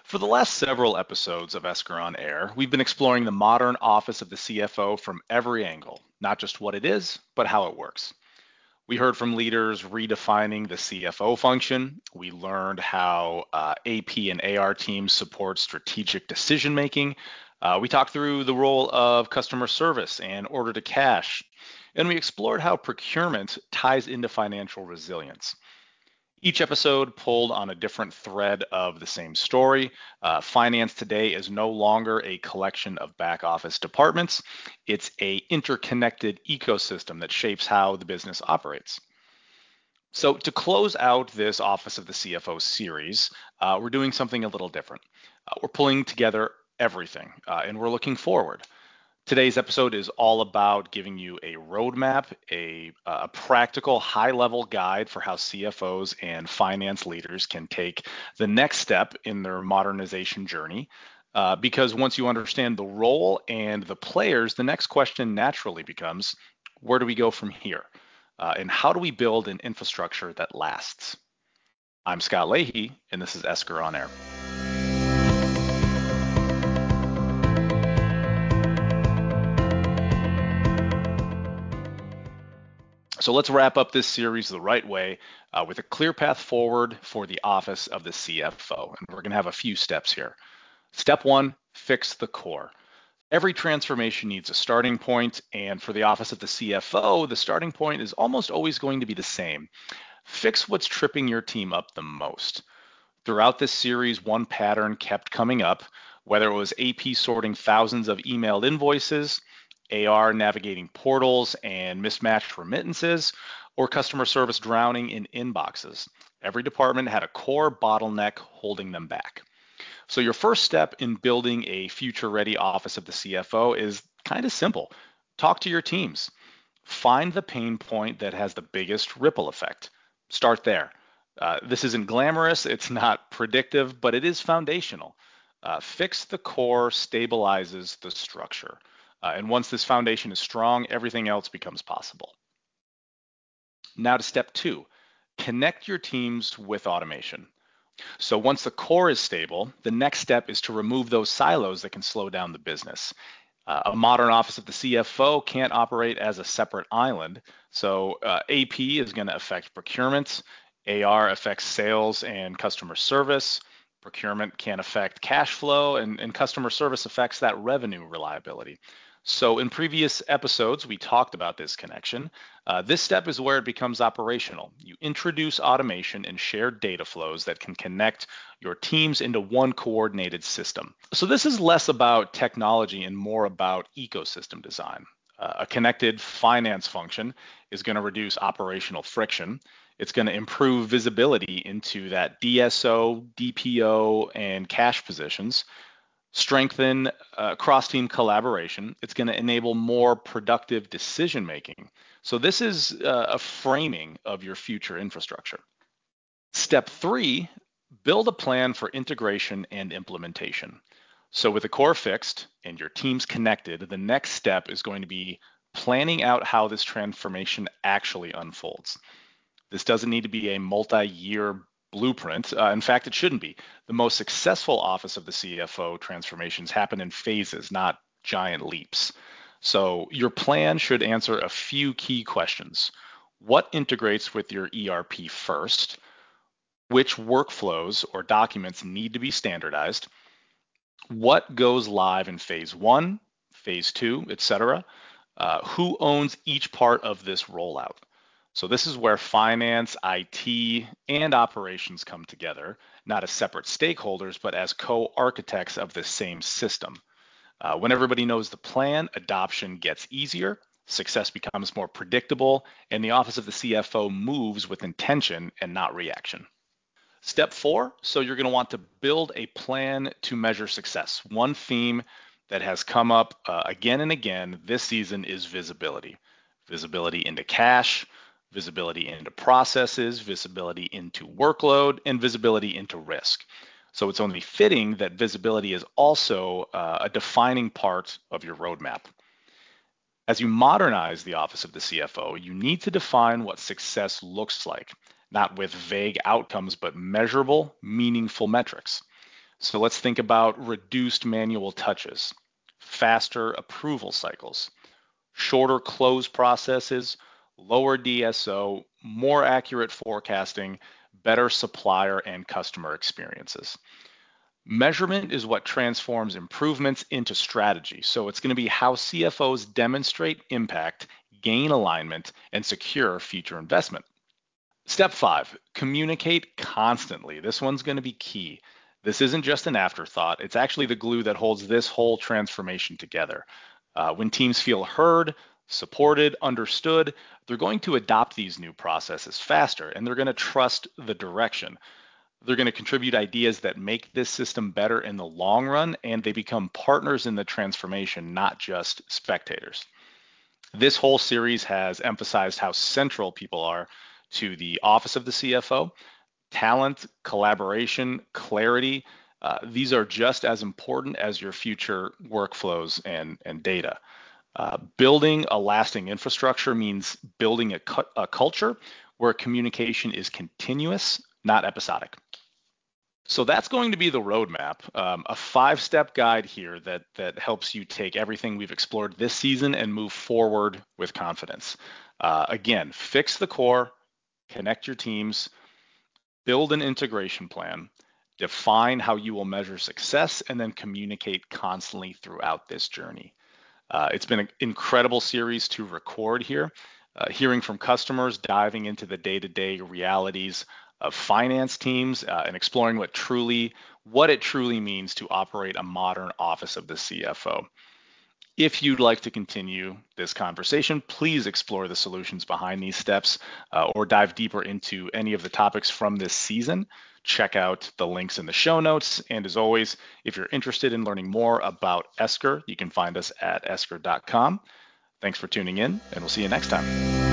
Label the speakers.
Speaker 1: For the last several episodes of Esker on Air, we've been exploring the modern office of the CFO from every angle, not just what it is, but how it works. We heard from leaders redefining the CFO function. We learned how AP and AR teams support strategic decision making. We talked through the role of customer service and order to cash. And we explored how procurement ties into financial resilience. Each episode pulled on a different thread of the same story. Finance today is no longer a collection of back office departments. It's a interconnected ecosystem that shapes how the business operates. So to close out this Office of the CFO series, we're doing something a little different. We're pulling together everything, and we're looking forward. Today's episode is all about giving you a roadmap, a practical high-level guide for how CFOs and finance leaders can take the next step in their modernization journey. Because once you understand the role and the players, the next question naturally becomes, where do we go from here? And how do we build an infrastructure that lasts? I'm Scott Leahy, and this is Esker on Air. So let's wrap up this series the right way with a clear path forward for the office of the CFO. And we're going to have a few steps here. Step one, fix the core. Every transformation needs a starting point, and for the office of the CFO, the starting point is almost always going to be the same. Fix what's tripping your team up the most. Throughout this series, one pattern kept coming up, whether it was AP sorting thousands of emailed invoices, AR navigating portals and mismatched remittances, or customer service drowning in inboxes. Every department had a core bottleneck holding them back. So your first step in building a future-ready office of the CFO is kind of simple. Talk to your teams. Find the pain point that has the biggest ripple effect. Start there. This isn't glamorous, it's not predictive, but it is foundational. Fix the core stabilizes the structure. And once this foundation is strong, everything else becomes possible. Now to step two, connect your teams with automation. So once the core is stable, the next step is to remove those silos that can slow down the business. A modern office of the CFO can't operate as a separate island. So AP is going to affect procurement, AR affects sales and customer service, procurement can affect cash flow, and customer service affects that revenue reliability. So in previous episodes, we talked about this connection. This step is where it becomes operational. You introduce automation and shared data flows that can connect your teams into one coordinated system. So this is less about technology and more about ecosystem design. A connected finance function is going to reduce operational friction. It's going to improve visibility into that DSO, DPO, and cash positions, strengthen cross-team collaboration. It's going to enable more productive decision making. So this is a framing of your future infrastructure. Step three, build a plan for integration and implementation. So with the core fixed and your teams connected, the next step is going to be planning out how this transformation actually unfolds. This doesn't need to be a multi-year blueprint. In fact, it shouldn't be. The most successful office of the CFO transformations happen in phases, not giant leaps. So your plan should answer a few key questions. What integrates with your ERP first? Which workflows or documents need to be standardized? What goes live in phase one, phase two, etc.? Who owns each part of this rollout? So this is where finance, IT, and operations come together, not as separate stakeholders, but as co-architects of the same system. When everybody knows the plan, adoption gets easier, success becomes more predictable, and the office of the CFO moves with intention and not reaction. Step four, so you're going to want to build a plan to measure success. One theme that has come up again and again this season is visibility. Visibility into cash, visibility into processes, visibility into workload, and visibility into risk. So it's only fitting that visibility is also a defining part of your roadmap. As you modernize the office of the CFO, you need to define what success looks like, not with vague outcomes, but measurable, meaningful metrics. So let's think about reduced manual touches, faster approval cycles, shorter close processes, lower DSO, more accurate forecasting, better supplier and customer experiences. Measurement is what transforms improvements into strategy. So it's going to be how CFOs demonstrate impact, gain alignment, and secure future investment. Step 5, communicate constantly. This one's going to be key. This isn't just an afterthought. It's actually the glue that holds this whole transformation together. When teams feel heard, supported, understood, they're going to adopt these new processes faster, and they're going to trust the direction. They're going to contribute ideas that make this system better in the long run, and they become partners in the transformation, not just spectators. This whole series has emphasized how central people are to the office of the CFO. Talent, collaboration, clarity, these are just as important as your future workflows and data. Building a lasting infrastructure means building a culture where communication is continuous, not episodic. So that's going to be the roadmap, a 5-step guide here that helps you take everything we've explored this season and move forward with confidence. Again, fix the core, connect your teams, build an integration plan, define how you will measure success, and then communicate constantly throughout this journey. It's been an incredible series to record here, hearing from customers, diving into the day-to-day realities of finance teams, and exploring what it truly means to operate a modern office of the CFO. If you'd like to continue this conversation, please explore the solutions behind these steps or dive deeper into any of the topics from this season. Check out the links in the show notes. And as always, if you're interested in learning more about Esker, you can find us at esker.com. Thanks for tuning in, and we'll see you next time.